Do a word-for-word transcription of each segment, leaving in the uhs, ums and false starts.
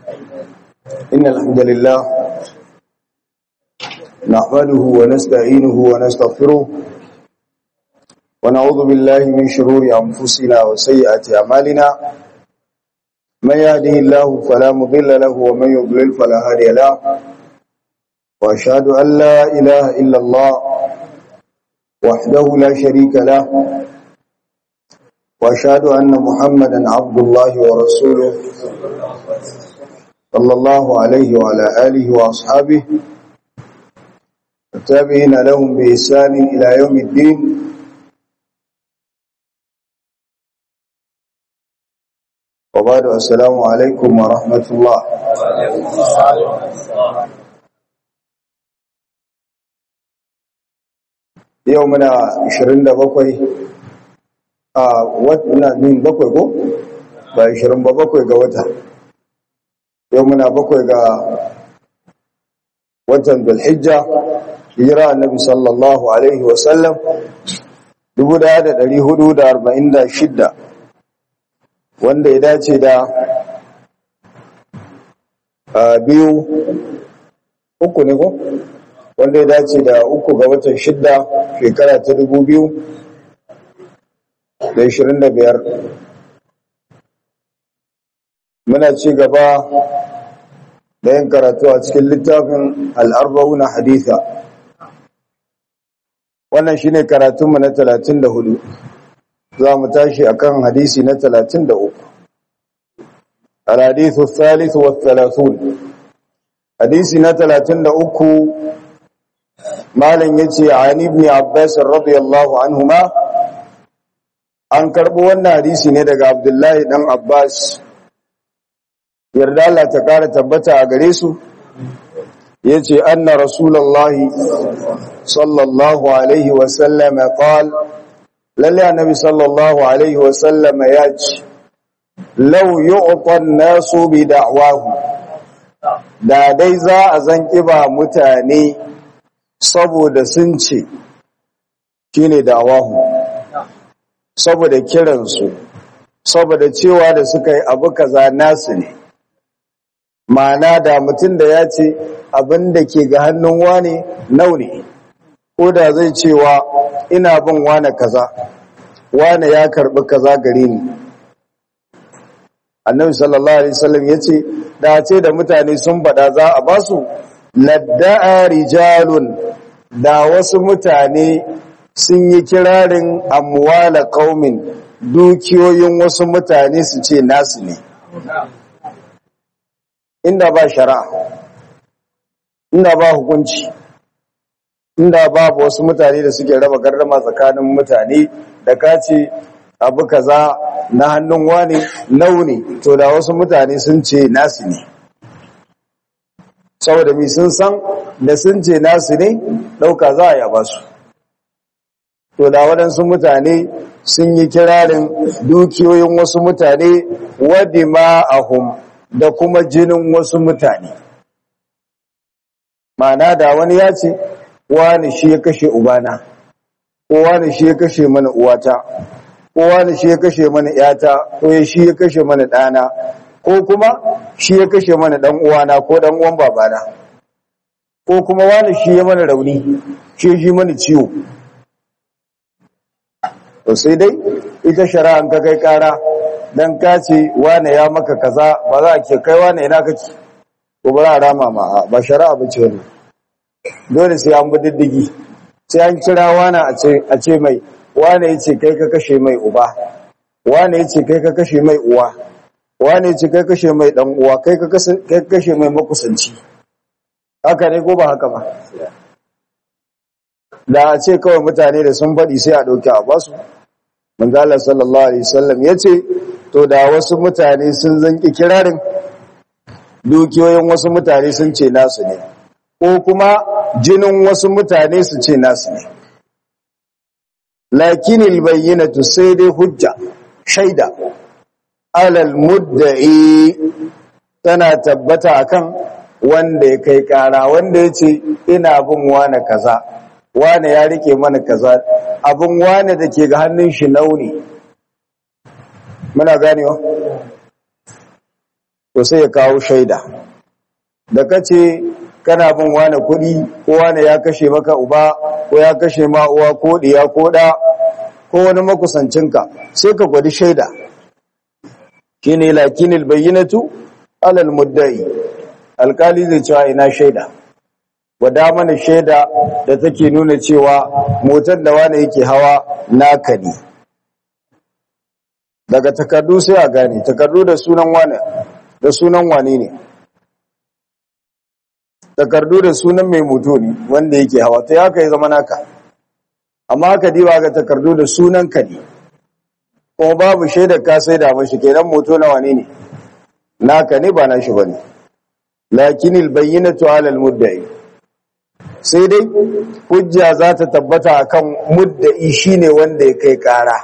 إن الحمد لله نحمده ونستعينه ونستغفره ونعوذ بالله من شرور أنفسنا وسيئات أعمالنا من يهده الله فلا مضل له ومن يضلل فلا هادي له وأشهد أن لا إله إلا الله وحده لا شريك له وأشهد أن محمدا عبد الله ورسوله صلى الله عليه وعلى آله وأصحابه التابعين لهم بإحسان إلى يوم الدين وبعد السلام عليكم ورحمة الله يومنا عشرين دقيقة آه واتنا من بقوي كو بعشرين بقوي قوتها يومنا بقوي قا وتن بالحجة hijira annabi sallallahu alaihi wasallam dubu ɗaya da ɗari hudu da arba'in da shidda wanda ya dace da biyu uku ne ko wanda ya dace da uku ga watan shidda shekara ta dubu biyu da ishirin da biyar muna ci gaba da yin karatu a cikin littafin al'arba'una haditha wannan shine karatunmu na talatin da hudu za mu tashi akan hadisi na talatin da uku al-hadithu thalith wa thalathun hadisi na talatin da uku malam yace an ibn abbas radiyallahu anhuma an karbo wannan hadisi ne daga abdullahi dan abbas yarda Allah ta kara tabbata a gare su yace anna rasulullahi sallallahu alaihi wa sallam qala lalle annabi sallallahu alaihi wa sallam yace law yu'ta an-nasu bi da'wahu da dai za a zanki ba mutane saboda sun ce shine da'wahu saboda kiransu saboda cewa da suka yi abu kaza nasu ne ma'ana da mutum da ya ce abin da ke ga hannun wane naune ko da zai cewa ina bin wane kaza wane ya karbi kaza gare ni annabi sallallahu alaihi wasallam yace da ce da mutane sun bada za a basu ladda'a rijalun da wasu mutane sun yi kirarin amwala qaumin dukiyoyin wasu mutane su ce nasu ne inda ba shari'a inda ba hukunci inda babu wasu mutane da suke raba gardama tsakanin mutane da kace abu kaza na hannun wani launi to da wasu mutane sun ce nasu ne saboda mi sun san da sun ce nasu ne dauka za a yaba su to da waɗansu mutane sun yi kirarin dukiyoyin wasu mutane wadima'ahum da kuma jinin wasu mutane ma'ana da wani ya ce wani shi ya kashe ubana ko wani shi ya kashe mana uwata ko wani shi ya kashe mana yata ko shi ya kashe mana ɗana ko kuma shi ya kashe mana ɗan uwana ko ɗan uwan babana ko kuma wani shi ya mana rauni shi shi mana ciwo to sai dai ita shari'an ka kai kara dan ka ce wane ya maka kaza ba za a ke kai wane ina kake ko ba za a rama ma ba shari'a ba ce wani dole sai an bi diddigi sai an kira wane a ce mai wane ya ce kai ka kashe mai uba wane ya ce kai ka kashe mai uwa wane ya ce kai kashe mai dan uwa kai ka kashe mai makusanci haka ne ko ba haka ba da a ce kawai mutane da sun faɗi sai a ɗauki a basu manzala sallallahu alaihi wasallam ya ce to da wasu mutane sun zanki kirarin dukiyoyin wasu mutane sun ce nasu ne ko kuma jinin wasu mutane su ce nasu ne lakinil bayyinatu sai dai hujja shaida alal mudda'i tana tabbata akan wanda ya kai kara wanda ya ce ina bin wane kaza wane ya rike mana kaza abin wane da ke ga hannun shi launi muna ganewa to sai ya kawo shaida da kace kana bin wani kuɗi ko wani ya kashe maka uba ko ya kashe ma uwa ko diya ko da ko wani makusancinka sai ka gwadi shaida shine lakinil bayyinatu alal muddai alkali zai cewa ina shaida gwada mana shaida da take nuna cewa motar da wani yake hawa naka ne daga takardu sai a gane takardu da sunan wani da sunan wani ne takardu da sunan mai moto ne wanda yake hawa ta haka ya zama naka amma haka diba ga takardu da sunan ka ne kuma babu shaidar ka sai da mashi kenan moto na wani ne naka ne ba na shi bane lakinil bayyinatu ala al mudda'i sai dai hujja za ta tabbata akan mudda'i shine wanda ya kai kara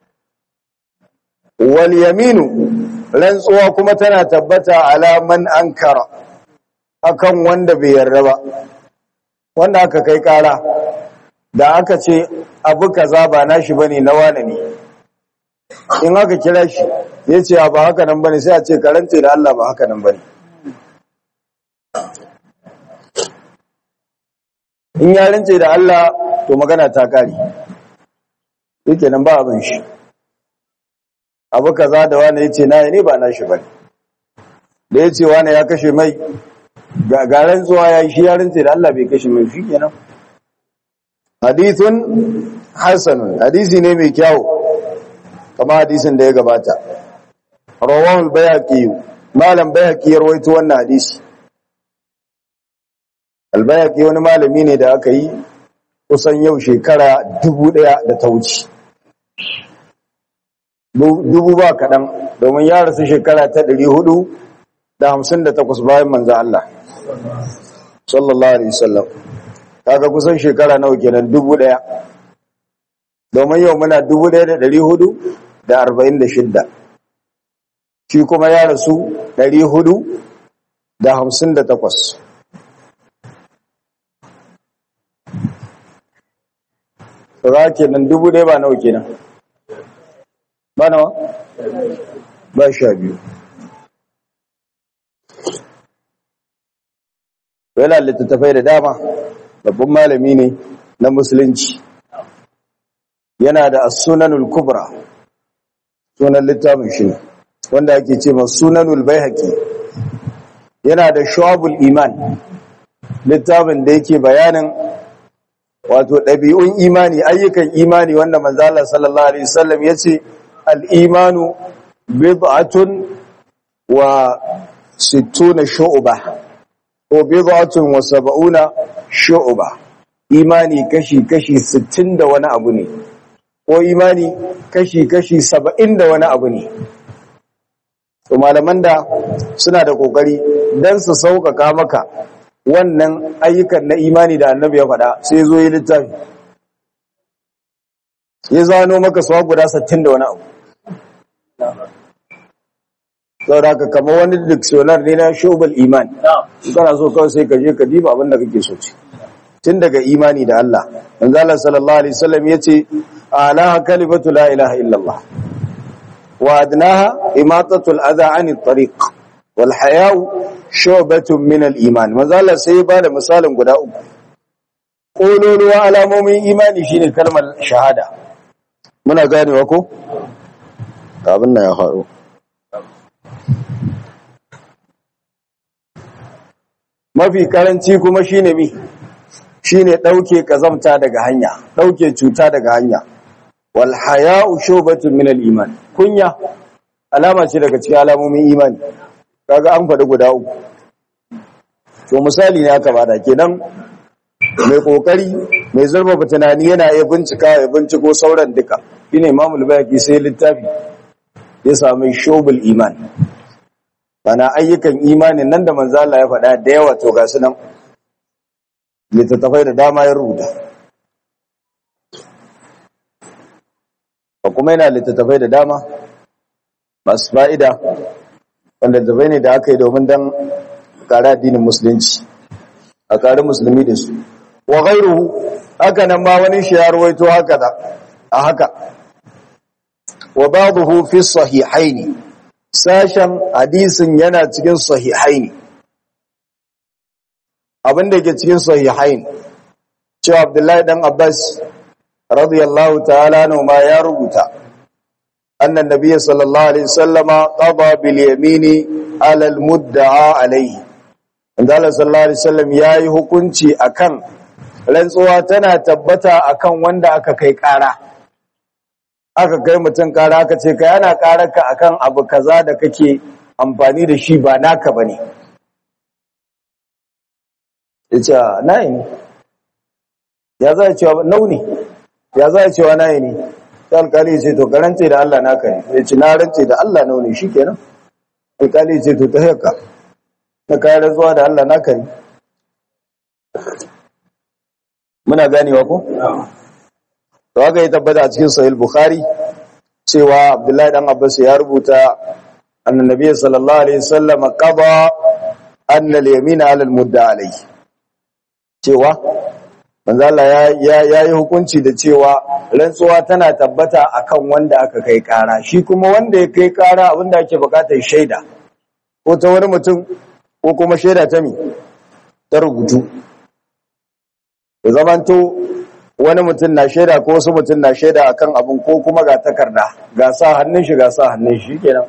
wal yaminu rantsuwa kuma tana tabbata ala man ankara akan wanda bai yarda ba wanda aka kai kara da aka ce abu kaza ba nashi bane na wane ne in aka kira shi ya ce ba haka nan bane sai a ce karanta da Allah ba haka nan bane in ya rance da Allah to magana ta kare yake nan ba abin shi abu kaza da wani yace na ne ba nashi bane da yace wani ya kashe mai gagaran zuwa ya shi ya rance da Allah bai kashe mai shi kenan hadithun hasanun hadisi ne mai kyau kama hadisin da ya gabata rawahul bayhaqi malam bayhaqi ya rawaito wannan hadisi al-bayhaqi wani malami ne da aka yi kusan yau shekara dubu ɗaya da ta wuce dubu ba kaɗan domin ya rasu shekara ta ɗari hudu da hamsin da takwas bayan manzo Allah sallallahu alaihi wasallam kaga kusan shekara nawa kenan dubu ɗaya domin yau muna dubu ɗaya da ɗari hudu da arba'in da shidda shi kuma ya rasu ɗari hudu da hamsin da takwas tsara kenan dubu ɗaya ba nawa kenan ba nawa ba sha biyu yana littattafai da dama babban malami ne na musulunci yana da as-sunanul kubra sunan littafin shi wanda ake ce ma sunanul baihaqi yana da shu'abul iman littafin da yake bayanin wato ɗabi'un imani ayyukan imani wanda manzo Allah sallallahu alaihi wasallam yace al-imanu bid'atun wa sittuna shu'bah ko bid'atun wa sab'una shu'bah imani kashi kashi sittin da wani abu ne ko imani kashi kashi saba'in da wani abu ne to malaman da suna da kokari dan su sauƙaƙa maka wannan ayyukan na imani da annabi ya faɗa sai zo yi littafi ya zano maka sawa guda sittin da wani abu sau da kama wani dictionary ne na shubal iman kana so kawai sai ka je ka diba abinda kake so ce tun daga imani da Allah manzala sallallahu alaihi wasallam yace alaha kalimatu la ilaha illallah wa adnaha imatatul adha anit tariq wal haya'u shubatun min al iman manzala sai ba da misalin guda uku kololuwa alamomin imani shine kalmar shahada muna ganewa ko abin nan ya faru mafi karanci kuma shine mi shine dauke kazamta daga hanya dauke cuta daga hanya wal haya'u shubatun min al iman kunya alama ce daga cikin alamomin imani kaga an faɗi guda uku to misali ne aka bada kenan mai kokari mai zurfafa tunani yana iya bincika ya binciko sauran duka shine Imam al-Bayhaqi sai littafi ya samu shubul iman bana ayyukan imanin nan da manzo Allah ya faɗa da yawa to ga su nan littattafai da dama ya rubuta kuma yana littattafai da dama masu fa'ida wanda zabai ne da aka yi domin dan kare addinin musulunci a kare musulmi da su wa ghairuhu haka nan ma wani shi ya ruwaito haka da a haka wa ba'dahu fi sahihaini sashen hadisin yana cikin sahihain abinda yake cikin sahihain cewa Abdullahi dan Abbas radiyallahu ta'ala anhu ma ya rubuta annan nabiyyi sallallahu alaihi wasallama qada bil yamini ala al mudda'a alayhi Allah sallallahu alaihi wasallam yayi hukunci akan rantsuwa tana tabbata akan wanda aka kai kara aka kai mutum kara aka ce kai ana kararka akan abu kaza da kake amfani da shi ba naka bane yace nayi ne ya zai cewa nauni ya zai cewa nayi ne sai alkali ce to garance da Allah naka ne yace na rance da Allah nauni shikenan alkali ce to ta haka na kai rantsuwa da Allah naka ne muna ganewa ko to haka ya tabbata a cikin sahih bukhari cewa Abdullahi dan Abbas ya rubuta annabi sallallahu alaihi wasallam qada anna al-yamina 'ala al-mudda alayhi cewa manzo Allah ya yayi hukunci da cewa rantsuwa tana tabbata akan wanda aka kai kara shi kuma wanda ya kai kara abinda ake bukatar shaida ko ta wani mutum ko kuma shaida ta mi ta rubutu ya zamanto wani mutum na shaida ko wasu mutum na shaida akan abin ko kuma ga takarda ga sa hannun shi ga sa hannun shi kenan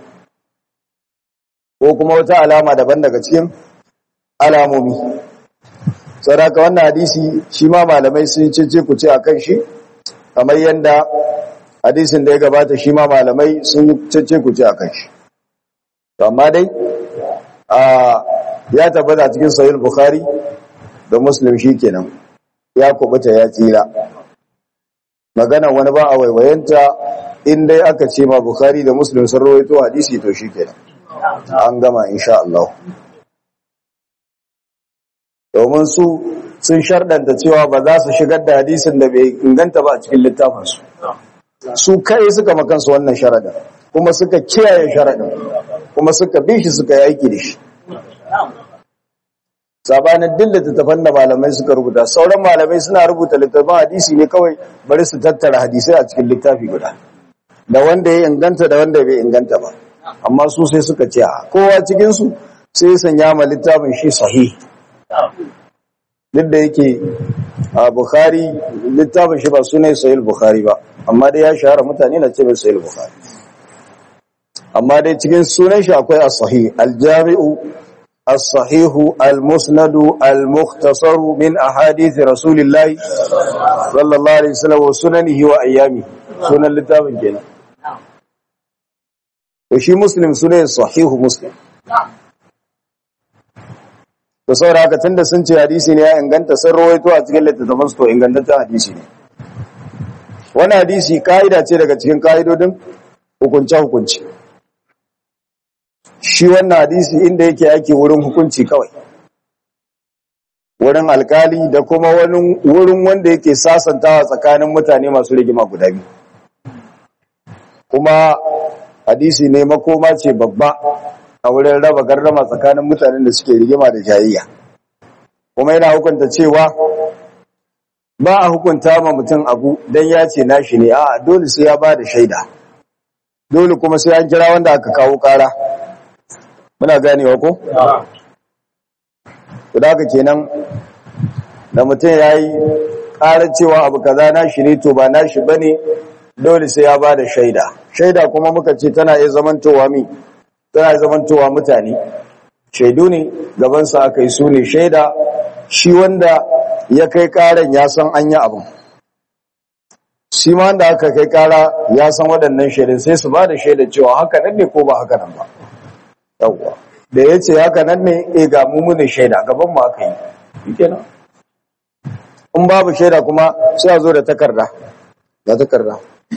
ko kuma wata alama daban daga cikin alamomi saboda wannan hadisi shi ma malamai sun cece ku ce akan shi kamar yanda hadisin da ya gabata shi ma malamai sun cece ku ce akan shi to amma dai a ya tabbata cikin sahih bukhari da muslim shikenan ya kubuta ya tsira magana wani ba a waiwayenta in dai aka ce ma bukhari da muslim sun rawaito hadisi to shikenan an gama insha Allah domin su sun shardanta cewa ba za su shigar da hadisin da bai inganta ba a cikin littafinsu su kai suka makansu wannan sharadin kuma suka kiyaye sharadin kuma suka bi shi suka yi aiki da shi sabanin duk littattafan da malamai suka rubuta sauran malamai suna rubuta littattafan hadisi ne kawai bari su tattara hadisai a cikin littafi guda da wanda ya inganta da wanda bai inganta ba amma su sai suka ce kowa cikinsu sai sanya ma littafin shi sahih duk da yake a bukhari littafin shi ba sunai sahih bukhari ba amma dai ya shahara mutane na ce mai sahih bukhari amma dai cikin sunan shi akwai as-sahih al-jami'u as-sahih al-musnad al-mukhtasar min ahadith rasulillah sallallahu alaihi wasallam wa sunanihi wa ayyami sunan littafin kenan to shi muslim sunai sahih muslim to saboda haka tunda sun ce hadisi ne ya inganta sun rawaito a cikin littattafan su to ingantaccen hadisi ne wannan hadisi kaida ce daga cikin kaidodin hukunce hukunci shi wannan hadisi inda yake yake wurin hukunci kawai wurin alkali da kuma wani wurin wanda yake sasantawa tsakanin mutane masu rigima guda biyu kuma hadisi ne makoma ce babba a wurin raba gardama tsakanin mutanen da suke rigima da jayayya kuma yana hukunta cewa ba a hukunta ma mutum abu dan ya ce nashi ne a dole sai ya bada shaida dole kuma sai an kira wanda aka kawo kara muna ganewa ko to da haka kenan da mutum yayi karar cewa abu kaza nashi ne to ba nashi bane dole sai ya bada shaida shaida kuma muka ce tana iya zamantowa mi tana zamantowa mutane shaidu ne gabansa aka yi su ne shaida shi wanda ya kai karan ya san an yi abin shi ma wanda aka kai kara ya san waɗannan shaidun sai su ba da shaida cewa haka nan ne ko ba haka nan ba yawwa da ya ce haka nan ne e ga mummunin shaida gaban mu aka yi kenan in babu shaida kuma sai a zo da takarda da takarda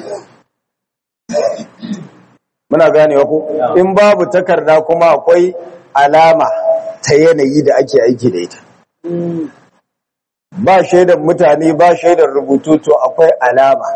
muna ganewa ko in babu takarda kuma akwai alama ta yanayi da ake aiki da ita ba shaidar mutane ba shaidar rubutu to akwai alama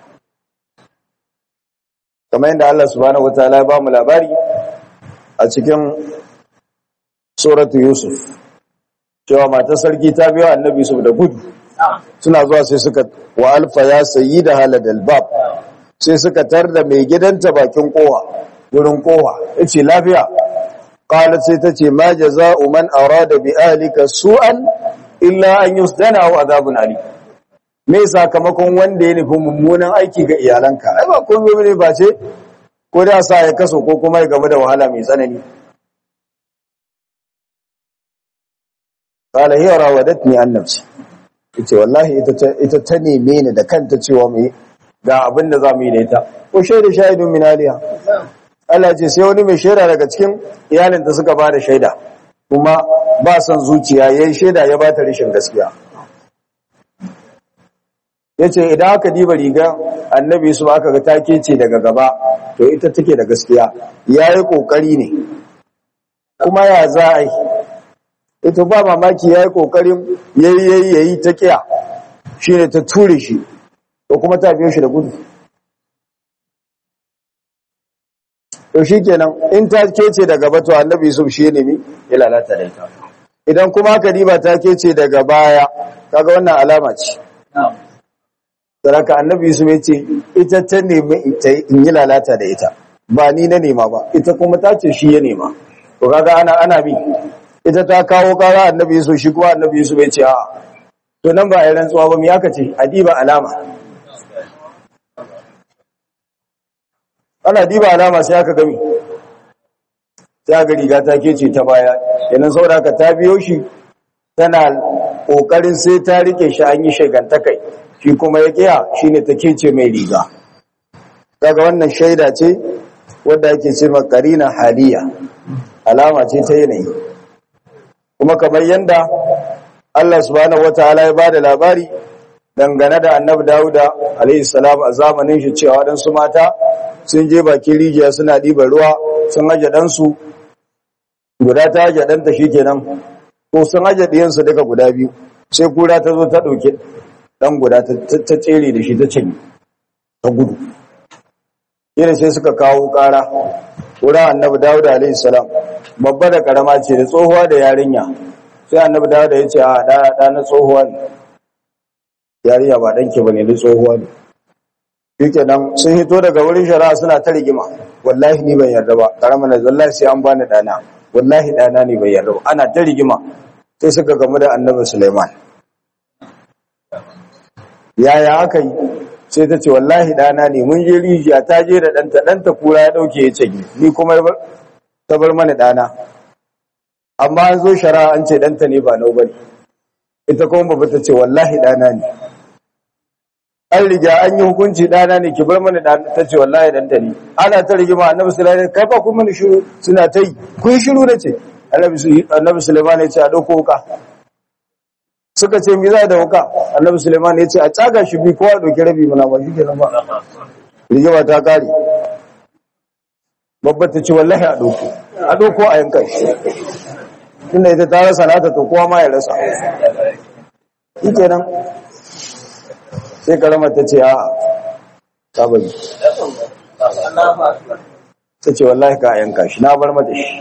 kamar yadda Allah subhanahu wataala ya ba mu labari a cikin suratu Yusuf cewa matar sarki ta biyo annabi su da gudu suna zuwa sai suka wa alfa ya sayyida haladal bab sai suka tarda mai gidanta bakin kowa wurin kowa yace lafiya qalat sai tace ma jazaa'u man arada bi ahlika su'an illa an yusdana aw adhabun ali me sakamakon wanda ya nufi mummunan aiki ga iyalanka ai ba komai bane ba ce ko da sa ya kaso ko kuma ya gaba da wahala mai tsanani qala hiya rawadatni an nafsi yace wallahi ita ita ta neme ni da kanta cewa mai ga abin da zamu yi da ita ko shaida shahidun min aliha Allah ce sai wani mai shaida daga cikin iyalinta suka ba da shaida kuma ba son zuciya yayin shaida ya ba ta rishin gaskiya yace idan aka diba riga annabi su aka ga take ce daga gaba to ita take da gaskiya yayi kokari ne kuma ya za a yi ita ba mamaki yayi kokarin yayi yayi yayi ta kiya shine ta ture shi ko kuma ta biyo shi da gudu to shikenan in ta kece daga gaba to annabi Yusuf shi ne mi ya lalata da ita idan kuma aka diba ta kece daga baya kaga wannan alama ce saraka annabi Yusuf ya ce ita ta nemi ita in yi lalata da ita ba ni na nema ba ita kuma ta ce shi ya nema to kaga ana ana bi ita ta kawo kara annabi Yusuf shi kuma annabi Yusuf ya ce a to nan ba a yi rantsuwa ba mu yaka ce a diba alama ana diba alama sai aka gami sai aka riga ta kece ta baya yanan saboda ka ta biyo shi tana kokarin sai ta rike shi an yi shagantakai shi kuma ya kiya shine ta kece mai riga kaga wannan shaida ce wanda yake ce makarina haliya alama ce ta yanayi kuma kamar yanda Allah subhanahu wataala ya bada labari dangane da Annabi Dawuda alayhi salam a zamanin shi cewa dan su mata sun je bakin rijiya suna diban ruwa sun aje dan su guda ta aje dan ta shikenan ko sun aje diyan su daga guda biyu sai kura ta zo ta dauke dan guda ta tsere da shi ta cinye ta gudu yana sai suka kawo kara wurin Annabi Dawuda alayhi salam babba da karama ce da tsohuwa da yarinya sai Annabi Dawuda ya ce a da na tsohuwa ne yarinya ba danke bane da tsohuwa ne yake nan sun hito daga wurin shari'a suna ta rigima wallahi ni ban yarda ba karama na wallahi sai an bani dana wallahi dana ne ban yarda ba ana ta rigima sai suka gamu da Annabi Sulaiman yaya aka yi sai ta ce wallahi dana ne mun je rijiya ta je da danta danta kura ya dauke ya ce ni kuma ta bar mana dana amma an zo shari'a an ce danta ne ba nau bane ita kuma babba ta ce wallahi dana ne an riga an yi hukunci dana ne ki bar mana dana ta ce wallahi danta ne ana ta rigima Annabi Sulaiman kai fa kun mana shiru suna ta yi kun shiru nace Annabi Sulaiman ya ce a dauko wuka suka ce mi za da wuka Annabi Sulaiman ya ce a tsaga shi bi kowa dauki rabi muna ba shi kenan ba rigima ta kare babba ta ce wallahi a dauko a dauko a yanka shi tunda ita ta rasa nata to kowa ma ya rasa shi kenan sai karamar ta ce a ta bari ta ce wallahi ka a yanka shi na bar mata shi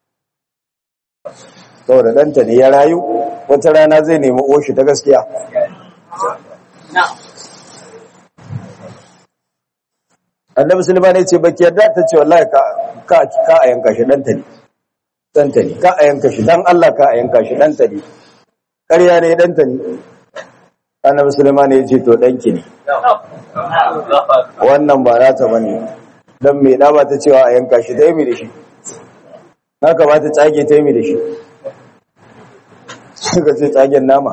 saboda ɗanta ne ya rayu wata rana zai nemi oshi ta gaskiya Annabi Sulaiman ya ce baki yarda ta ce wallahi ka ka a yanka shi ɗanta ne ɗanta ne ka a yanka shi dan Allah ka a yanka shi ɗanta ne ƙarya ne ɗanta ne Annabi Sulaiman ya ce to ɗanki ne wannan ba nata bane dan me da ba ta cewa a yanka shi dai mi da shi haka ba ta tsage ta mi da shi suka ce tsagen nama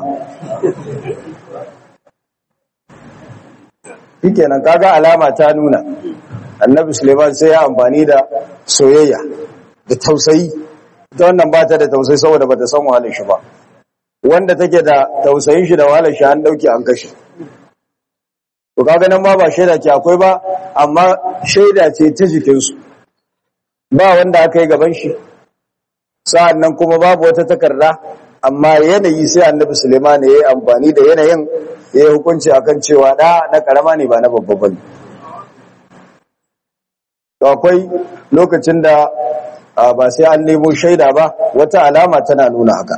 shikenan kaga alama ta nuna Annabi Sulaiman sai ya amfani da soyayya da tausayi ta wannan ba ta da tausayi saboda ba ta san wahalar shi ba wanda take da tausayin shi da wahalar shi an dauke an kashe to kaga nan ma ba shaida ce akwai ba amma shaida ce ta jikinsu ba wanda aka yi gaban shi sa'annan kuma babu wata takarda amma yanayi sai Annabi Sulaiman ya yi amfani da yanayin ya yi hukunci akan cewa da na karama ne ba na babba bane to akwai lokacin da ba sai an nemo shaida ba wata alama tana nuna haka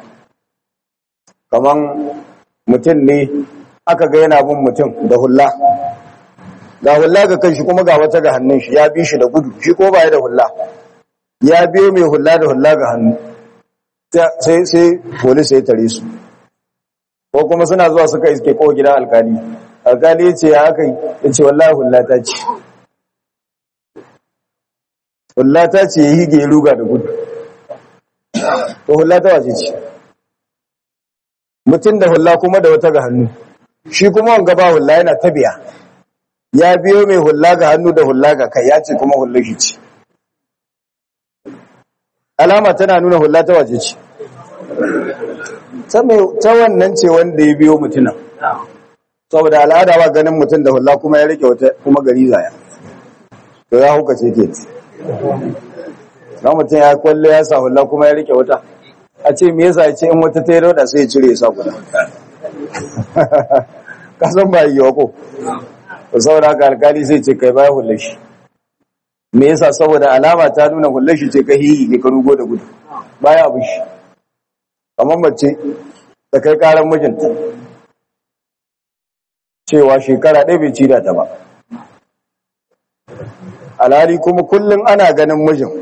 kaman mutum ne aka ga yana bin mutum da hulla ga hulla ga kanshi kuma ga wata ga hannun shi ya bi shi da gudu shi ko baya da hulla ya biyo mai hulla da hulla ga hannu sai sai police ya tare su ko kuma suna zuwa suka iske ko gidan alkali alkali ya ce ya aka yi ya ce wallahi hulla ta ce hulla ta ce ya hige ruga da gudu to hulla ta wace ce mutum da hulla kuma da wata ga hannu shi kuma wanga ba hulla yana tabiya ya biyo mai hulla ga hannu da hulla ga kai ya ce kuma hulla shi ce alama tana nuna hulla ta wace ce ta wannan ce wanda ya biyo mutunan saboda al'ada ba ganin mutum da hulla kuma ya rike wata kuma gari zaya to ya huka ce ke na mutum ya kwalle ya sa hulla kuma ya rike wata a ce me yasa ya ce in wata ta yi rauda sai ya cire ya sa guda kasan ba yi wako saboda haka alkali sai ce kai baya hulla shi me yasa saboda alama ta nuna hulla shi ce ka hiyi ne ka rugo da gudu baya abu shi kamar mace da kai karan mijinta cewa shekara ɗaya bai cida ta ba alhali kuma kullum ana ganin mijin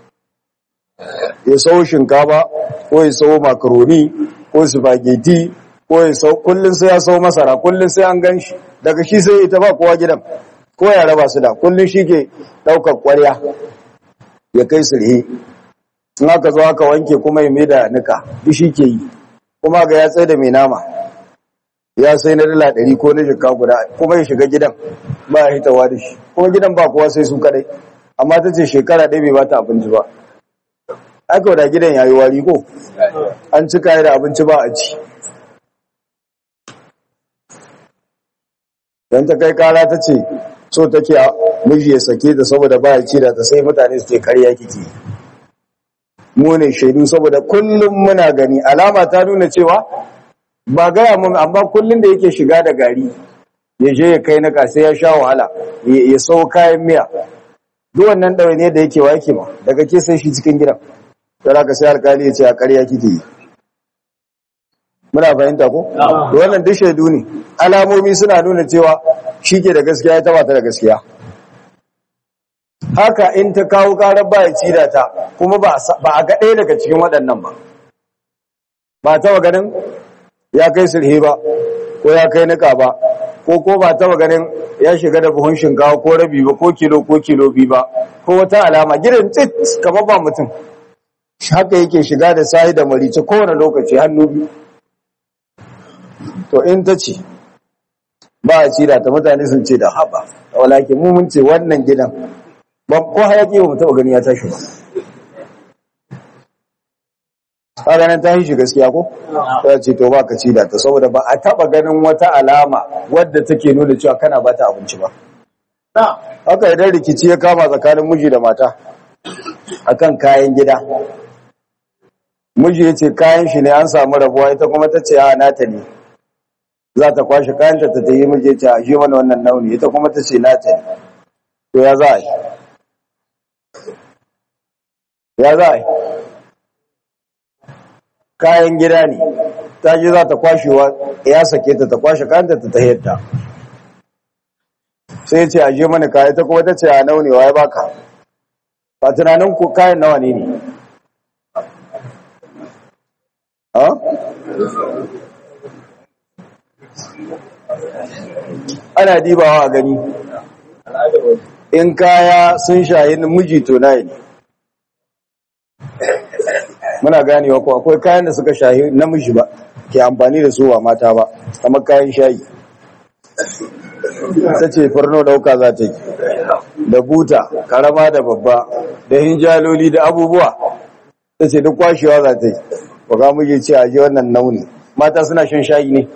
ya sau shinkafa ko ya sau makaroni ko spaghetti ko ya sau kullum sai ya sau masara kullum sai an gan shi daga shi sai ita ba kowa gidan ko ya raba su da kullum shi ke ɗaukar ƙwarya ya kai sirhe in aka zo aka wanke kuma ya mai da nika duk shi ke yi kuma ga ya tsaye da mai nama ya sai na dala ɗari ko na shika guda kuma ya shiga gidan ba ya hitawa da shi kuma gidan ba kowa sai su kadai amma ta ce shekara ɗaya bai ba ta abinci ba aka wada gidan ya yi wari ko an cika da abinci ba a ci don ta kai kara ta ce so take miji ya sake ta saboda ba ya ci da ta sai mutane su ce karya kike mu ne shaidu saboda kullum muna gani alama ta nuna cewa ba gaya mun amma kullum da yake shiga da gari ya je ya kai naka sai ya sha wahala ya sau kayan miya duk wannan ɗaure ne da yake wa yake ma daga ke sai shi cikin gidan sai ka sai alkali ya ce a ƙarya kike yi muna fahimta ko da wannan duk shaidu ne alamomi suna nuna cewa shi ke da gaskiya ya taba ta da gaskiya haka in ta kawo karar ba ya cida ta kuma ba a ga ɗaya daga cikin waɗannan ba ba ta ganin ya kai sulhi ba ko ya kai nika ba ko ko ba ta ganin ya shiga da buhun shinkawa ko rabi ba ko kilo ko kilo bi ba ko wata alama gidan tsit kamar ba mutum haka yake shiga da sai da marice kowane lokaci hannu biyu to in ta ce ba a cida ta mutane sun ce da haba walaki mu mun ce wannan gidan ba ko hayaki ba mu taba gani ya tashi ba haka nan ta yi shi gaskiya ko ta ce to ba ka cida ta saboda ba a taba ganin wata alama wadda take nuna cewa kana ba ta abinci ba haka idan rikici ya kama tsakanin miji da mata akan kayan gida miji ya ce kayan shi ne an samu rabuwa ita kuma ta ce a nata ne za ta kwashe kayanta ta tayi miji ya ce a shi mana wannan nauni ita kuma ta ce nata ne to ya za a yi ya za a yi kayan gida ne ta ji za ta kwashewa ya sake ta ta kwashe kayanta ta tahiyar ta sai ya ce a je mana kayan ta kuma ta ce a nauni wa ya baka ba tunanin ku kayan nawa ne ne ha? ana dibawa a gani in kaya sun shayi miji to na ne muna ganewa ko akwai kayan da suka shahi namiji ba ke amfani da su wa mata ba kamar kayan shayi ta ce farno dauka za ta yi da buta karama da babba da hinjaloli da abubuwa ta ce duk kwashewa za ta yi ba ka muke ce a ji wannan nauni mata suna shan shayi ne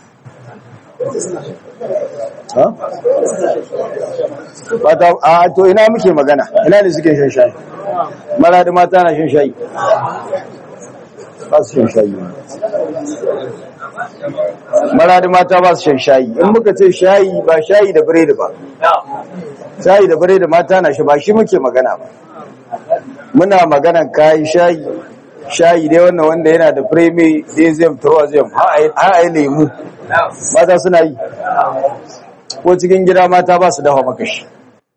mata a to ina muke magana ina ne suke shan shayi mara da mata na shan shayi ba su shan shayi mara da mata ba su shan shayi in muka ce shayi ba shayi da biredi ba shayi da biredi mata na shi ba shi muke magana ba muna maganan kayan shayi shayi dai wannan wanda yana da premium dezem troisième har a yi lemu mata suna yi ko cikin gida mata ba su dafa maka shi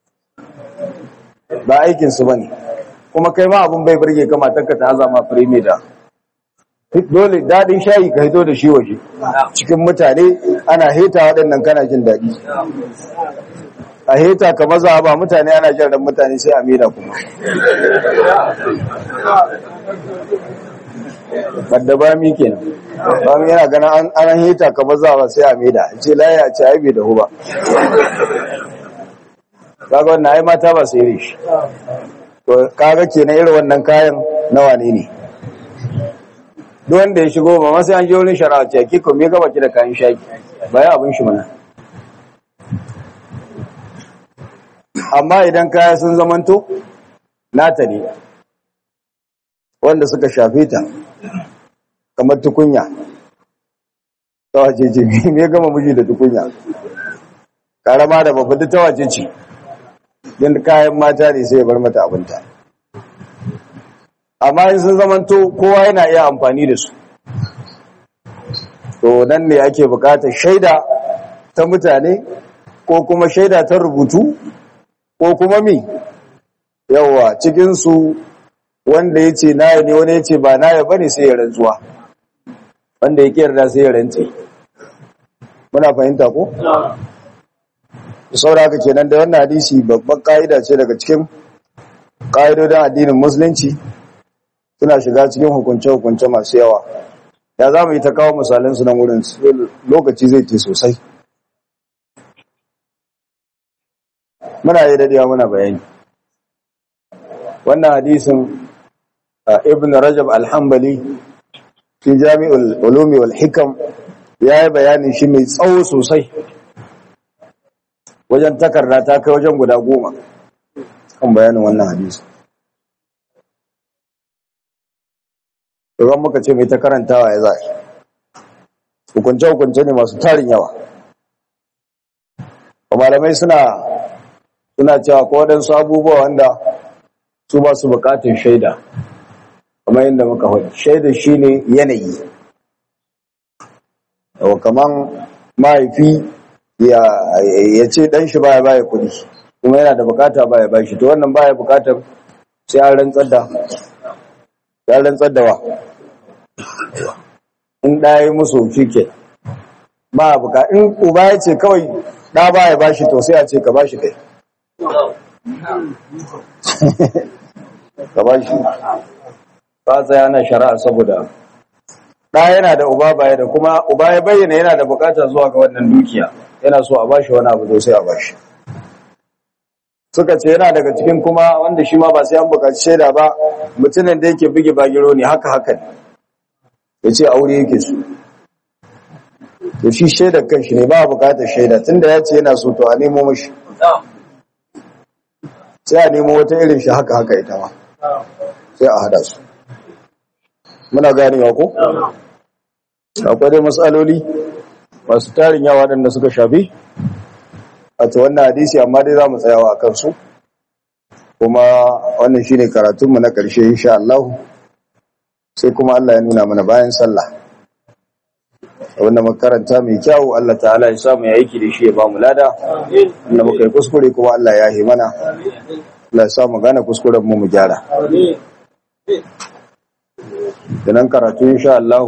ba aikinsu ba ne kuma kai ma abin bai burge ka matarka ta azama firime da dole daɗin shayi ka hito da shi waje cikin mutane ana heta waɗannan kana jin daɗi a heta ka maza ba mutane ana jin ran mutane sai a mera kuma badda ba mi kenan ba mi yana ganin an heta ka maza ba sai a mera ce laye a ce ai bai dahu ba kaga wannan ai mata ba sai rishi to kaga kenan irin wannan kayan nawa ne ne duk wanda ya shigo ba ma sai an je wurin shari'a ce ki ko me ga baki da kayan shaki baya abin shi mana amma idan kaya sun zamanto nata ne wanda suka shafe ta kamar tukunya ta wace ce me gama miji da tukunya karama da babba ta wace ce din kayan mata ne sai ya bar mata abinta amma in sun zamanto kowa yana iya amfani da su to nan ne ake bukatar shaida ta mutane ko kuma shaida ta rubutu ko kuma mi yawa cikinsu wanda ya ce naya ne wani ya ce ba naya ba ne sai ya rantsuwa wanda ya yarda sai ya rantse muna fahimta ko? saboda haka kenan da wannan hadisi babban ka'ida ce daga cikin ka'idodin addinin musulunci suna shiga cikin hukunce-hukunce masu yawa ya za mu yi ta kawo misalansu nan wurin lokaci zai ce sosai muna yi dadewa muna bayani wannan hadisin ibn rajab al-hanbali fi jami'ul ulumi wal hikam ya yi bayanin shi mai tsawo sosai wajen takarda ta kai wajen guda goma kan bayanin wannan hadisi idan muka ce mai ta karantawa ya za'a hukunce-hukunce ne masu tarin yawa malamai suna suna cewa ko waɗansu abubuwa wanda su ba su bukatun shaida kamar yadda muka faɗi shaida shine yanayi yau kaman mahaifi ya ya ce dan shi baya baya kudi kuma yana da bukata baya bashi to wannan baya bukatar sai an rantsar da ya rantsar da wa in ɗaya musu shike ba buka in uba ya ce kawai ɗa baya bashi to sai a ce ka bashi kai ka bashi ba tsaya na shari'a saboda ɗa yana da uba baya da kuma uba ya bayyana yana da bukata zuwa ga wannan dukiya yana so a bashi wani abu to sai a bashi suka ce yana daga cikin kuma wanda shi ma ba sai an bukaci shaida ba mutumin da yake buge bagiro ne haka haka ne ya ce aure yake su to shi shaidar kanshi ne ba bukatar shaida tunda ya ce yana so to a nemo mashi sai a nemo wata irin shi haka haka ita ma sai a hada su muna ganewa ko akwai dai matsaloli masu tarin yawa waɗanda suka shafi a ta wannan hadisi amma dai za mu tsayawa a kansu kuma wannan shi ne karatunmu na ƙarshe insha Allah sai kuma Allah ya nuna mana bayan sallah wanda makaranta mai kyau Allah ta'ala ya samu ya aiki da shi ya ba mu lada wanda muka yi kuskure kuma Allah ya yi mana Allah ya samu gane kuskuren mu mu gyara da nan karatu insha Allah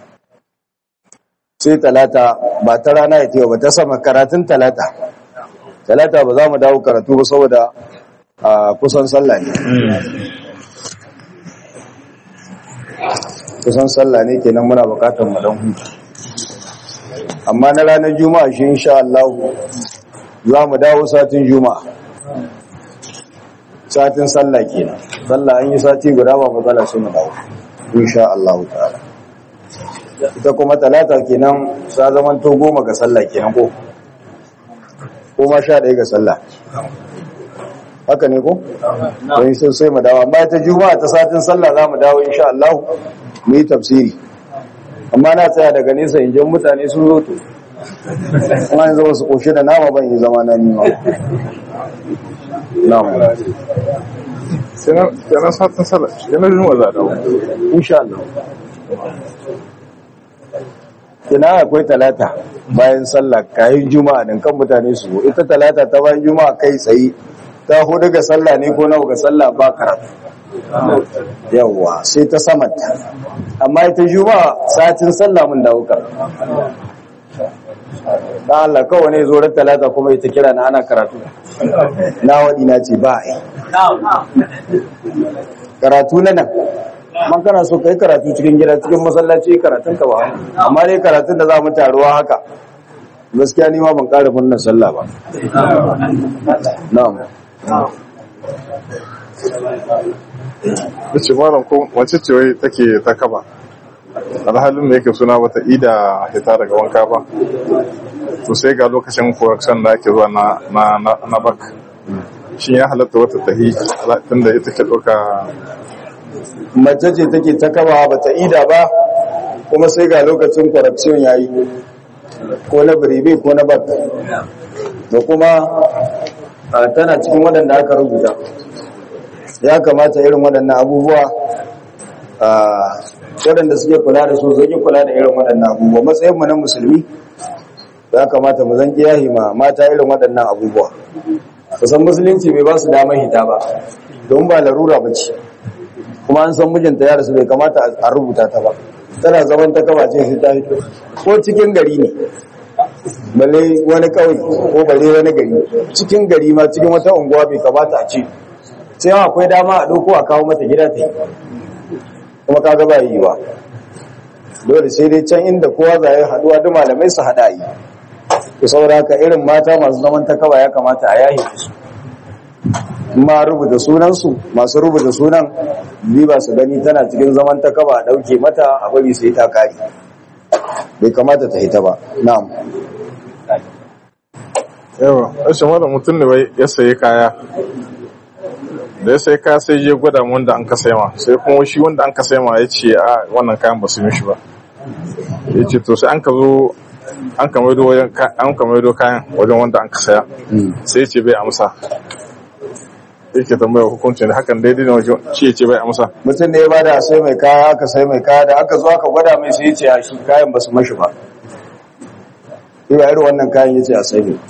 sai talata ba ta rana ya ce ba ta sama karatun talata talata ba za mu dawo karatu ba saboda a kusan sallah ne kusan sallah ne kenan muna bukatar mu dan hutu amma na ranar juma'a shi insha Allah za mu dawo satin juma'a satin sallah kenan sallah an yi sati guda ba matsala sai mu dawo insha Allah ta'ala ita kuma talata kenan sa zaman to goma ga sallah kenan ko kuma sha ɗaya ga sallah haka ne ko don sai sai mu dawo amma ta juma'a ta satin sallah za mu dawo insha Allah mu yi tafsiri amma na tsaya daga nesa in ji mutane sun zo to kuma yanzu wasu koshe da nama ban yi zama na nima nama sai na satin sallah yana juma'a za a dawo insha Allah kina akwai talata bayan sallah kayan juma'a din kan mutane su ita talata ta bayan juma'a kai tsaye ta hudu ga sallah ne ko nawa ga sallah ba karatu yawa sai ta samanta amma ita juma'a satin sallah mun dawo karatu dan Allah kawai ne zo ran talata kuma ita kira na ana karatu na wadi na ce ba ai karatu na nan man kana so kai karatu cikin gida cikin masallaci karatun ka ba amma dai karatun da za mu taruwa haka gaskiya ni ma ban ƙara funnan sallah ba na'am wace malam ko wace ce wai take ta kaba alhalin da yake suna bata ida hita daga wanka ba to sai ga lokacin correction da ake zuwa na na na bak shin ya halatta wata tahi tunda ita ke doka mace ce take ta kaba bata ida ba kuma sai ga lokacin correction yayi ko na biribi ko na bak da kuma tana cikin waɗanda aka rubuta ya kamata irin waɗannan abubuwa waɗanda suke kula da su zai kula da irin waɗannan abubuwa matsayinmu na musulmi ya kamata mu zan kiyaye ma mata irin waɗannan abubuwa kusan musulunci bai ba su damar hita ba don ba larura ba ce kuma an san mijinta ya rasu bai kamata a rubuta ta ba tana zaman ta kaba ce sai ta hito ko cikin gari ne balle wani kauye ko balle wani gari cikin gari ma cikin wata unguwa bai kamata a ce sai akwai dama a doko a kawo mata gida ta yi kuma kaga ba yi ba dole sai dai can inda kowa za yi haduwa duk malamai su hada yi ku saboda haka irin mata masu zaman ta kaba ya kamata a yahe su ma rubuta sunansu masu rubuta sunan ba su gani tana cikin zaman ta kaba a dauke mata a bari sai ta kare bai kamata ta hita ba na'am yawa rashin wanda mutum ne bai ya sayi kaya da ya sayi kaya sai je gwada wanda an ka ma sai kuma shi wanda an ka ma ya ce a wannan kayan ba su mishi ba ya ce to sai an ka zo an ka maido wajen an ka maido kayan wajen wanda an ka saya sai ya ce bai amsa yake tambaya hukuncin da hakan daidai ne wajen shi ya ce bai amsa mutum ne ya bada sai mai kaya aka sai mai kaya da aka zo aka gwada mai sai ya ce a shi kayan ba su mashi ba yi irin wannan kayan ya ce a sai ne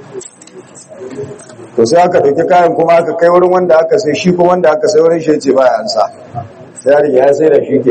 to sai aka ɗauki kayan kuma aka kai wurin wanda aka sai shi kuma wanda aka sai wurin shi ya ce ba ya ansa sai ya riga ya sai da shi ke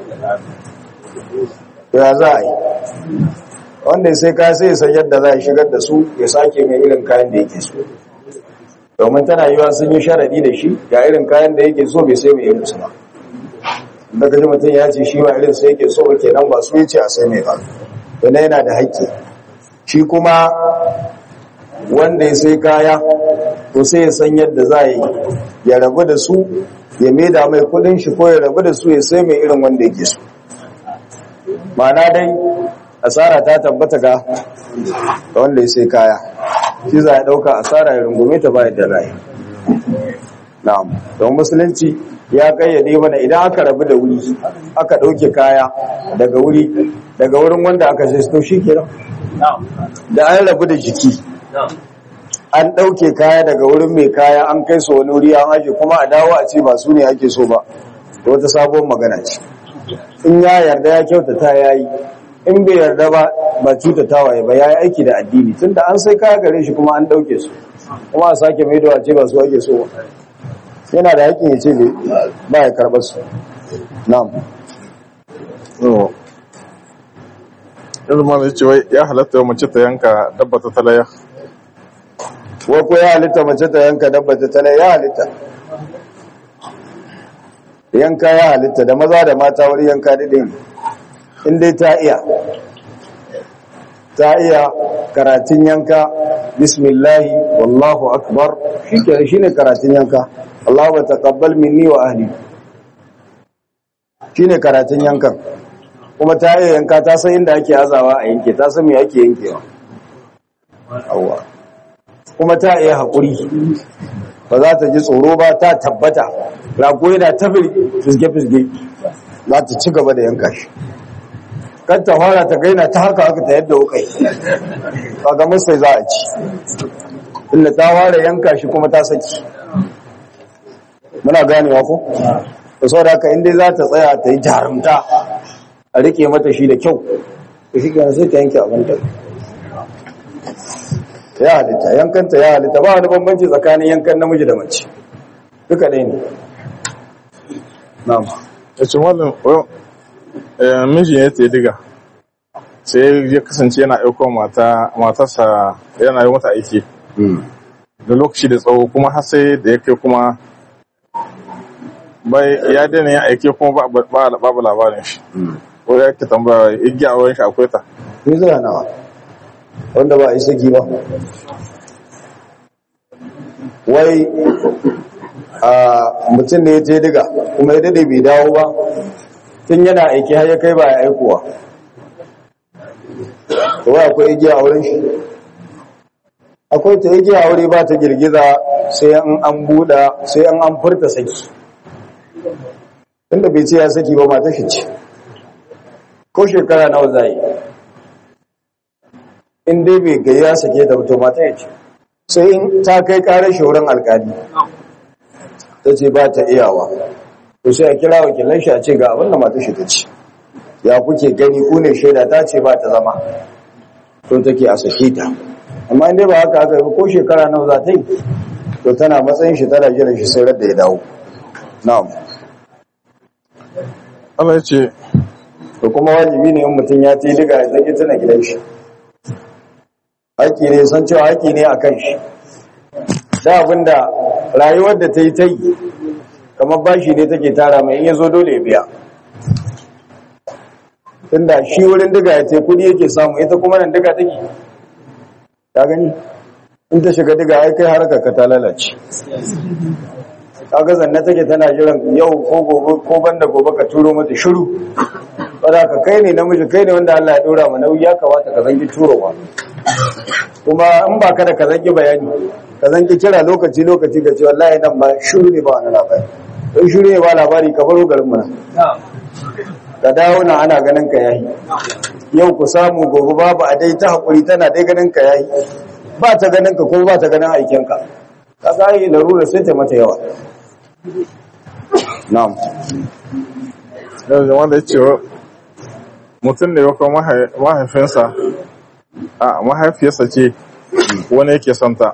to ya za a yi wanda ya sai kaya sai ya san yadda za a shigar da su ya sake mai irin kayan da yake so domin tana yiwa sun yi sharadi da shi ga irin kayan da yake so bai sai mai irin su ba daga ji mutum ya ce shi ba irin su yake so ba kenan ba su ya ce a sai mai ba to na yana da haƙƙi shi kuma wanda ya sai kaya to sai ya san yadda za a yi ya rabu da su ya maida mai kudin shi ko ya rabu da su ya sai mai irin wanda yake so ma'ana dai asara ta tabbata ga wanda ya sai kaya shi za a ɗauka asara ya rungume ta bayan da rai na'am don musulunci ya kayyade mana idan aka rabu da wuri aka ɗauke kaya daga wuri daga wurin wanda aka sai to shi kenan da an rabu da jiki an ɗauke kaya daga wurin mai kaya an kai su wani wuri an aje kuma a dawo a ce ba su ne ake so ba wata sabon magana ce in ya yarda ya kyautata ya yi in bai yarda ba ba cutatawa ya ba ya yi aiki da addini tun da an sai kaya gare shi kuma an ɗauke su kuma a sake mai da ce ba su ake so ba yana da haƙƙin ya ce ba ya karɓar su na'am yanzu ma zai ce wai ya halatta mace ta yanka dabba ta talaya wai ko ya halitta mace ta yanka dabba ta talaya ya halitta yanka ya halitta da maza da mata wani yanka daɗin in dai ta iya ta iya karatun yanka bismillahi wallahu akbar shi ke shi ne karatun yanka Allah ba taqabbal minni wa ahli shi ne karatun yankan kuma ta iya yanka ta san inda ake azawa a yanke ta san me ake yankewa awwa kuma ta iya haƙuri ba za ta ji tsoro ba ta tabbata rago yana ta fisge-fisge za ta ci gaba da yanka shi kan ta fara ta gaina ta haka haka ta yadda wukai kaga musai za a ci inda ta fara yanka shi kuma ta saki muna ganewa ko da sau da haka inda za ta tsaya ta yi jarumta a rike mata shi da kyau to shi kenan sai ta yanke abin ta ya halitta yankanta ya halitta ba wani bambanci tsakanin yankan namiji da mace duka ɗaya ne na'am ya ce wannan miji ne ta yi diga sai ya kasance yana aiko mata matarsa yana yi mata aiki da lokaci da tsawo kuma har sai da ya kai kuma bai ya daina yin aiki kuma babu labarin shi ko ya ke tambaya igiya a wurin shi akwai ta ni zai nawa wanda ba a yi saki ba wai a mutum da ya ce diga kuma ya dade bai dawo ba tun yana aiki har ya kai ba ya aikowa wai akwai igiya a wurin shi akwai ta igiya a wuri ba ta girgiza sai an an buɗa sai an an furta saki tunda bai ce ya saki ba mata shi ce ko shekara nawa za yi in dai bai ga ya sake ta to mata ya ce sai in ta kai karar shi wurin alkali ta ce ba ta iyawa to sai a kira wakilan shi a ce ga abin da mata shi ta ce ya kuke gani ku ne shaida ta ce ba ta zama to take a sake ta amma in dai ba haka haka ko shekara nawa za ta yi to tana matsayin shi tana jiran shi sai radda ya dawo na'am Allah ya ce to kuma wajibi ne in mutum ya ti diga ya zaki tana gidan shi haƙi ne san cewa haƙi ne a kan shi da abinda rayuwar da ta yi ta yi kamar bashi ne take tara mai in ya zo dole ya biya tunda shi wurin diga ya ce kudi yake samu ita kuma nan diga take ta gani in ta shiga diga ya kai harkar ka ta lalace kaga zanna take tana jiran yau ko gobe ko banda gobe ka turo mata shiru kada ka kai ne namiji kai ne wanda Allah ya dora ma nauyi ya kawata ka zangi turowa kuma in ba ka da ka zangi bayani ka zangi kira lokaci lokaci ka ce wallahi nan ba shiru ne ba wani labari in shiru ne ba labari ka baro garin mu ka dawo na ana ganin ka yayi yau ku samu gobe babu a dai ta hakuri tana dai ganin ka yayi ba ta ganin ka ko ba ta ganin aikin ka kaga yi larura sai ta mata yawa na'am yanzu wanda ya ce mutum ne wakon mahaifinsa a mahaifiyarsa ce wani yake santa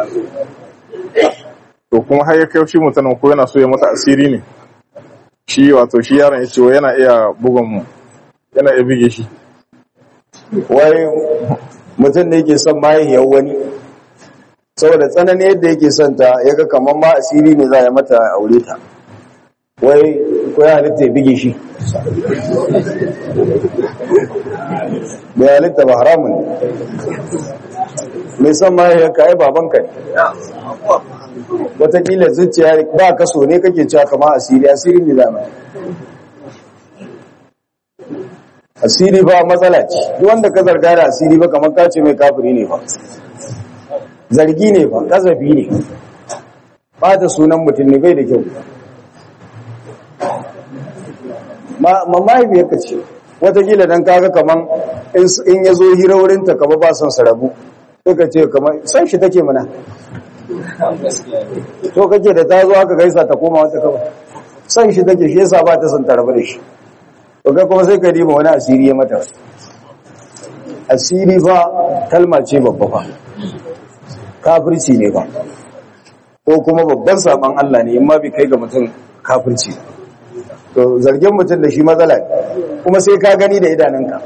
to kuma har ya kai shi mutumin ko yana so ya mata asiri ne shi wato shi yaron ya ce yana iya bugun mu yana iya bige shi wai mutum ne yake son mahaifiyar wani saboda tsananin yadda yake son ta ya ga kamar ma asiri ne za a mata aure ta wai ko ya halitta ya bige shi bai halitta ba haramun ne mai son ma ya kayi babanka ne watakila zuciya ba ka so ne kake cewa kama asiri asiri ne zama asiri ba matsala ce duk wanda ka zarga da asiri ba kamar ka ce mai kafiri ne ba zargi ne ba kazafi ne ba ta sunan mutum ne bai da kyau mamaye ka ce watakila don kaga kaman in ya zo hira wurinta kama ba son sarabu suka ce kaman san shi take mana to kake da ta zo aka gaisa ta koma wata kawai san shi take shi yasa ba ta son ta rabu da shi to kai kuma sai ka diba wani asiri ya mata asiri fa kalma ce babba fa kafirci ne ba ko kuma babban saban Allah ne in ma bai kai ga mutum kafirci to zargin mutum da shi matsala ne kuma sai ka gani da idanunka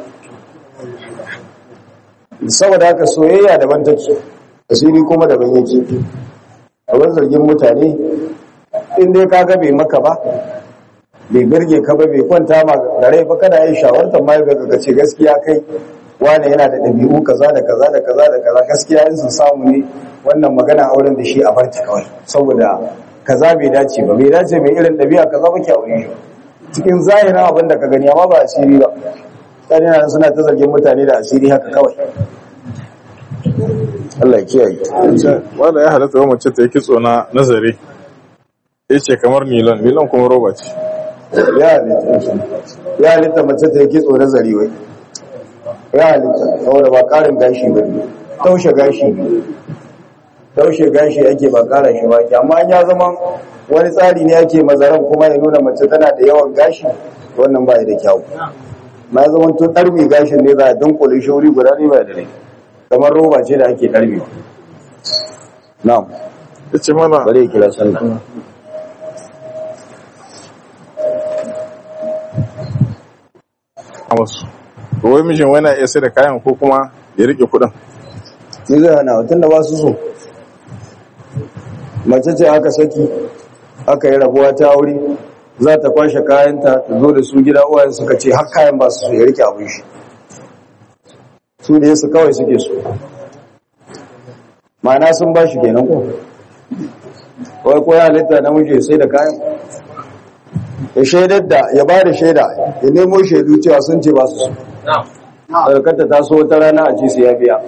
saboda haka soyayya daban take asiri kuma daban yake a wani zargin mutane in dai ka ga bai maka ba bai birge ka ba bai kwanta ma da rai ba kada yi shawartar ma ga ce gaskiya kai wani yana da ɗabi'u kaza da kaza da kaza da kaza gaskiya in sun samu ne wannan magana auren da shi a barci kawai saboda kaza bai dace ba bai dace mai irin ɗabi'a kaza ba ke aure shi cikin zahirin abin da ka gani amma ba asiri ba tsari na suna ta zargin mutane da asiri haka kawai Allah ya kiyaye wanda ya halatta wa mace ta yi kitso na nazari ya ce kamar nilon nilon kuma roba ce ya halitta mace ta yi kitso nazari wai ya halitta saboda ba karin gashi ba ne taushe gashi ne taushe gashi ake ba kara shi ba amma ya zama wani tsari ne ake mazaran kuma ya nuna mace tana da yawan gashi wannan ba da kyau ma ya zama to ɗarmi gashin ne za a dunkule shi wuri guda ne ba da rai kamar roba ce da ake ɗarmi. Na'am. Ya ce mana Bari ya kira sallah. a wasu. Wai mijin wani iya sai da kayan ko kuma ya rike kuɗin. Ni zai hana tun da ba su so. Mace ce aka saki, aka yi rabuwa ta aure, za ta kwashe kayanta ta zo da su gida uwayen suka ce har kayan ba su so ya rike abin shi. Su da su kawai suke so. Ma'ana sun ba shi kenan ko? Kawai ko ya halitta na muje sai da kayan? Ya shaidar da, ya ba da shaida, ya nemo shaidu cewa sun ce ba su so. Alkata ta so wata rana a ci su ya biya.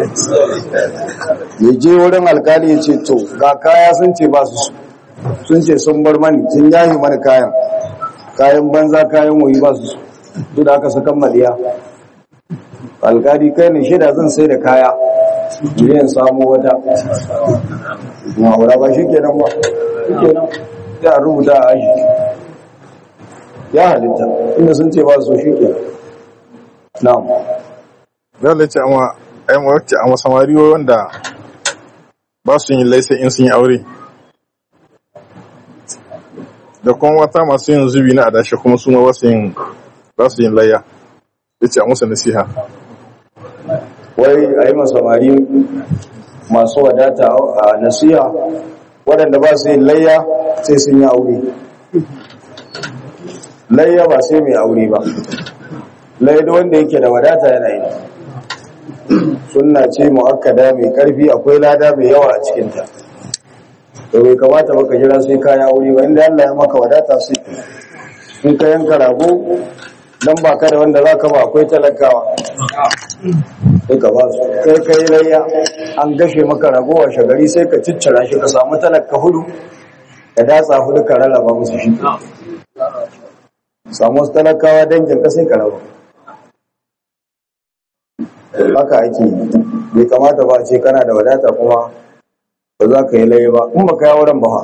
Ya je wurin alkali ya ce to ga kaya sun ce ba su so. Sun ce sun bar mani, sun yahi mani kayan. Kayan banza kayan wuyi ba su so. Duk da aka sakan maliya. Alkali kai ne shaida zan sai da kaya. Miliyan samu wata. Ma'aura ba shi kenan ba. Shi kenan. Ya rubuta a aji. Ya halitta. Inda sun ce ba su so shi kenan. Na'am. Dole ce amma ai mu wacce amma samari wanda ba su yin laisa in sun yi aure. Da kuma wata masu yin zubi na adashi kuma su ma ba su yin ba su yin layya. Yace a musu nasiha. Wai ayi masamari masu wadata a nasiha waɗanda ba su yin layya sai sun yi aure. Layya ba sai mai aure ba. Laido wanda yake da wadata yana yi sunna ce mu'akkada mai karfi akwai lada mai yawa a cikinta to bai kamata baka jira sai ka ya wuri ba inda Allah ya maka wadata sai in ka yanka rago dan baka da wanda zaka ba akwai talakawa sai ka ba su kai kai layya an gashe maka rago a shagari sai ka ciccira shi ka samu talaka hudu ka datsa hudu ka rarraba musu shi samu talakawa dangin ka sai ka raba haka ake bai kamata ba ce kana da wadata kuma ba za ka yi laye ba in ba ka yi wurin ba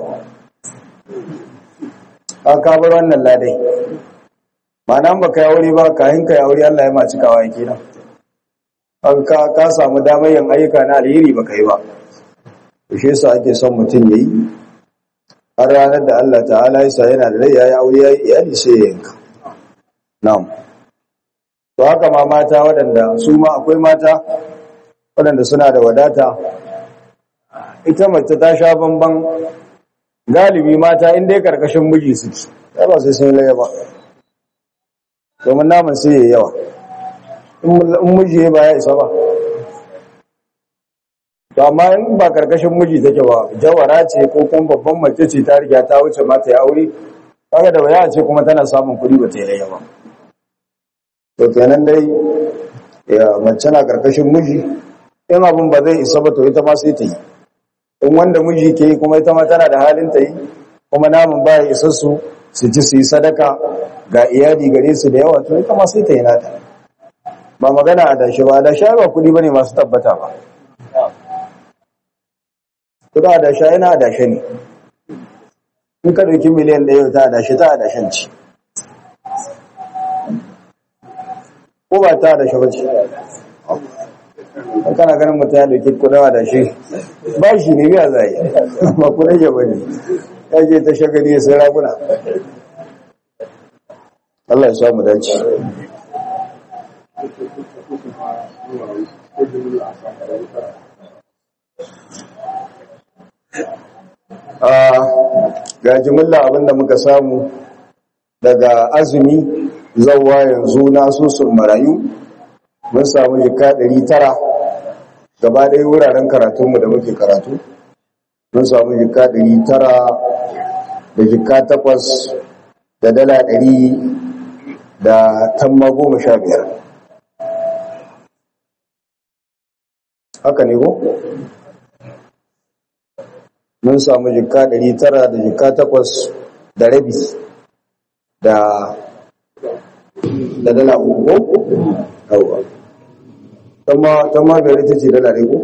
ha ka bar wannan ladai ma nan ba ka yi wuri ba kayan ka yi wuri Allah ya ma cikawa yake nan ka ka samu damar yin ayyuka na alheri ba ka yi ba shi yasa ake son mutum ya yi har ranar da Allah ta'ala ya sa yana da rai ya yi aure ya yi iyali sai ya yanka na'am to haka ma mata waɗanda su ma akwai mata waɗanda suna da wadata ita mace ta sha bamban galibi mata inda ya karkashin miji suke ya ba sai sun laye ba domin naman sai yayi yawa in miji ya ba ya isa ba to amma in ba karkashin miji take ba jawara ce ko kuma babban mace ce ta riga ta wuce mata ya aure kaga da waya ce kuma tana samun kuɗi ba ta yi laye ba to kenan dai ya mace na karkashin miji in abin ba zai isa ba to ita ma sai ta yi in wanda miji ke yi kuma ita ma tana da halin ta yi kuma namun ba ya isa su su ci su yi sadaka ga iyali gare su da yawa to ita ma sai ta yi nata ba magana a dashi ba a dashi ba kudi ba ne masu tabbata ba kuda a dashi yana a dashi ne in ka ɗauki miliyan ɗaya ta a dashi ta a dashen ci ko ba ta da shi bace kana ganin mutum ya dauki kudawa da shi ba shi ne biya zai ba kudin ya bane ya je ta shagali ya sai raguna Allah ya samu dace a ga jimilla abinda muka samu daga azumi zauwa yanzu na asusun marayu mun samu jika ɗari tara gaba ɗaya wuraren karatunmu da muke karatu mun samu jika ɗari tara da jika takwas da dala ɗari da tamma goma sha biyar haka ne ko? mun samu jika ɗari tara da jika takwas da rabi da da dala uku ko? Hauwa. Ta ma gari ta ce dala ɗaya ko?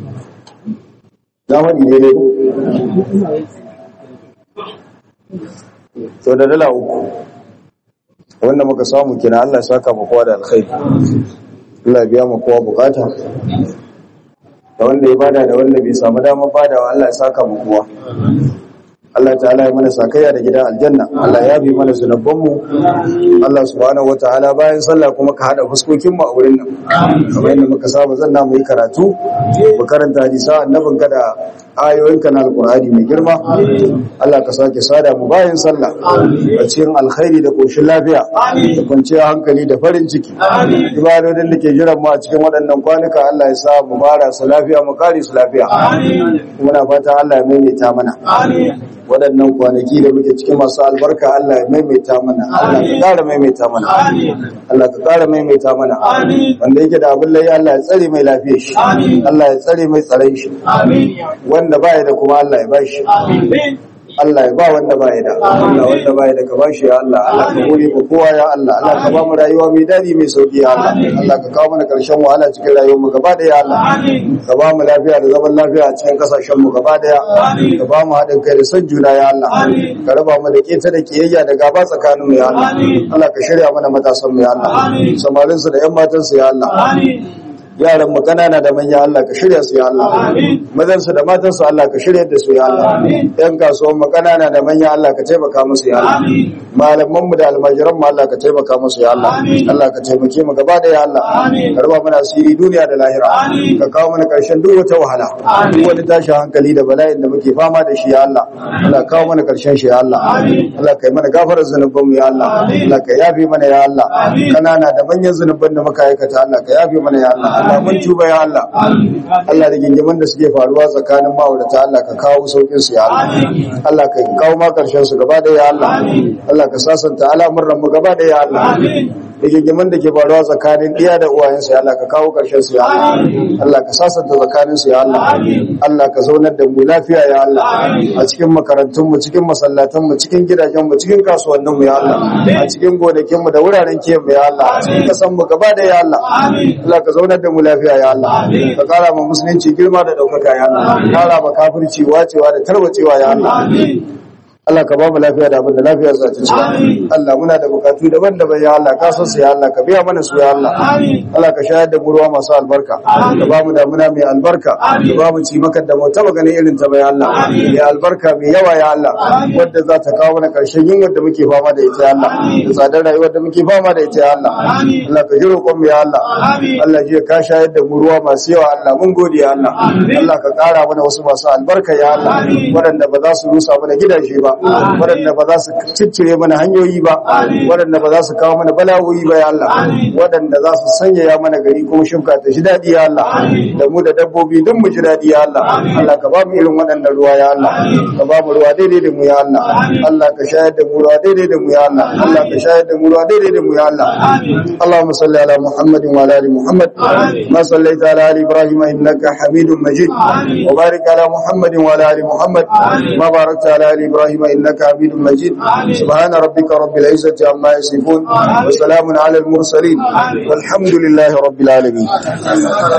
Na haɗi ne ne ko? To da dala uku. wanda muka samu kina Allah ya saka mu kowa da alkhairi Allah ya biya mu kowa bukata da wanda ya bada da wanda bai samu damar badawa Allah ya saka mu kowa Allah ta'ala ya mana sakayya da gidan aljanna Allah ya bi mana zunubanmu Allah subhanahu wataala bayan sallah kuma ka hada fuskokin mu a wurin nan kamar yadda muka saba zanna mu yi karatu mu karanta hadisa annabinka da ayoyinka na alqur'ani mai girma Allah ka sake sada mu bayan sallah a cikin alkhairi da koshin lafiya da kwanciyar hankali da farin ciki ibadodin da ke jiran mu a cikin waɗannan kwanuka Allah ya sa mu bara su lafiya mu kare su lafiya muna fata Allah ya maimaita mana waɗannan kwanaki da muke cikin masu albarka Allah ya maimaita mana Allah ka ƙara maimaita mana Allah ka ƙara maimaita mana wanda yake da abin lai Allah ya tsare mai lafiyar shi Allah ya tsare mai tsaron shi wanda baya da kuma Allah ya bashi Allah ya ba wanda baya da Allah wanda baya da ka bashi ya Allah Allah ka gode mu kowa ya Allah Allah ka ba mu rayuwa mai dadi mai sauki ya Allah Allah ka kawo mana karshen wahala cikin rayuwar mu gaba daya ya Allah ka ba mu lafiya da zaman lafiya a cikin kasashen mu gaba daya ka ba mu haɗin kai da son juna ya Allah ka raba mu da keta da kiyayya da gaba tsakanin mu ya Allah Allah ka shirya mana matasan mu ya Allah samarin su da ƴan matan su ya Allah yaran mu kanana da manya Allah ka shirya su ya Allah mazan su da matan su Allah ka shirya da su ya Allah yan kasuwan mu kanana da manya Allah ka taimaka musu ya Allah malaman mu da almajiran mu Allah ka taimaka musu ya Allah Allah ka taimake mu gaba da ya Allah ka raba mana asiri duniya da lahira ka kawo mana karshen duk wata wahala duk wani tashin hankali da bala'in da muke fama da shi ya Allah Allah kawo mana karshen shi ya Allah Allah kai mana gafarar zanuban mu ya Allah Allah ka yafe mana ya Allah kanana da manyan zanuban da muka aikata Allah ka yafe mana ya Allah Allah mun tuba ya Allah Allah da gingimin da suke faruwa tsakanin ma'aurata Allah ka kawo saukin su ya Allah Allah ka kawo ma karshen su gaba da ya Allah Allah ka sasanta al'amuran mu gaba da ya Allah da gingimin da ke faruwa tsakanin iya da uwayen su ya Allah ka kawo karshen su ya Allah Allah ka sasanta tsakanin su ya Allah Allah ka zaunar da mu lafiya ya Allah a cikin makarantun mu cikin masallatan mu cikin gidajen mu cikin kasuwannin mu ya Allah a cikin gonakin mu da wuraren kiyon mu ya Allah a cikin kasan mu gaba da ya Allah Allah ka zaunar da mu lafiya ya Allah ka kara ma musulunci girma da daukaka ya Allah kara ma kafirci wacewa da tarwacewa ya Allah Allah ka ba mu lafiya da abin da lafiya za ta ci Allah muna da bukatu daban-daban ya Allah ka san su ya Allah ka biya mana su ya Allah Allah ka shayar da mu ruwa masu albarka ka ba mu damuna mai albarka ka ba mu cimakar da mu taba ganin irin ta ba ya Allah ya albarka mai yawa ya Allah wadda za ta kawo mana karshen yunwar da muke fama da ita ya Allah da tsadar rayuwar da muke fama da ita ya Allah Allah ka ji roƙon mu ya Allah Allah ji ka shayar da mu ruwa masu yawa Allah mun gode ya Allah Allah ka ƙara mana wasu masu albarka ya Allah waɗanda ba za su rusa mana gidaje ba waɗanda ba za su ciccire mana hanyoyi ba waɗanda ba za su kawo mana bala'o'i ba ya Allah waɗanda za su sanyaya mana gari kuma shuka ta shi daɗi ya Allah da mu da dabbobi duk mu ji daɗi ya Allah Allah ka ba mu irin waɗannan ruwa ya Allah ka ba mu ruwa daidai da mu ya Allah Allah ka shayar da mu ruwa daidai da mu ya Allah Allah ka shayar da mu ruwa daidai da mu ya Allah Allahumma salli ala Muhammadin wa ala ali Muhammad ma sallaita ala ali Ibrahim innaka Hamidum Majid wa barik ala Muhammadin wa ala ali Muhammad ma barakta ala ali Ibrahim إنك حميد مجيد سبحان ربك رب العزة عما يصفون وسلام على المرسلين والحمد لله رب العالمين